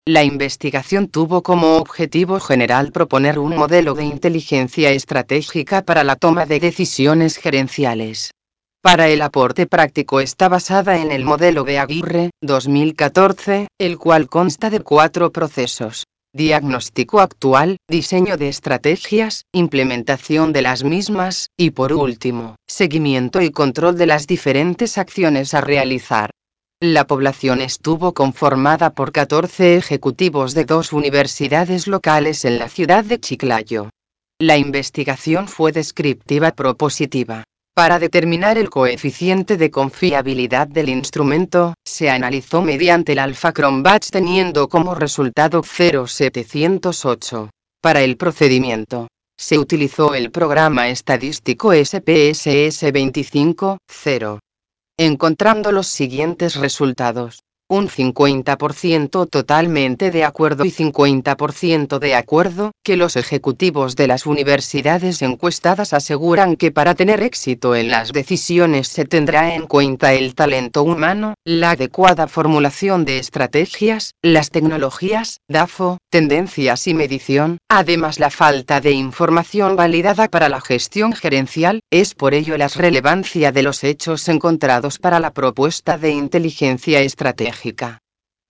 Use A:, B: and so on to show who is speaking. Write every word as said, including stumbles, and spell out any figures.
A: La investigación tuvo como objetivo general proponer un modelo de inteligencia estratégica para la toma de decisiones gerenciales. Para el aporte práctico está basada en el modelo de Aguirre, dos mil catorce, el cual consta de cuatro procesos: diagnóstico actual, diseño de estrategias, implementación de las mismas, y por último, seguimiento y control de las diferentes acciones a realizar. La población estuvo conformada por catorce ejecutivos de dos universidades locales en la ciudad de Chiclayo. La investigación fue descriptiva propositiva. Para determinar el coeficiente de confiabilidad del instrumento, se analizó mediante el Alpha-Cron-Batch teniendo como resultado cero coma setecientos ocho. Para el procedimiento, se utilizó el programa estadístico S P S S veinticinco cero, encontrando los siguientes resultados: un cincuenta por ciento totalmente de acuerdo y cincuenta por ciento de acuerdo, que los ejecutivos de las universidades encuestadas aseguran que para tener éxito en las decisiones se tendrá en cuenta el talento humano, la adecuada formulación de estrategias, las tecnologías, D A F O, tendencias y medición, además la falta de información validada para la gestión gerencial. Es por ello la relevancia de los hechos encontrados para la propuesta de inteligencia estratégica.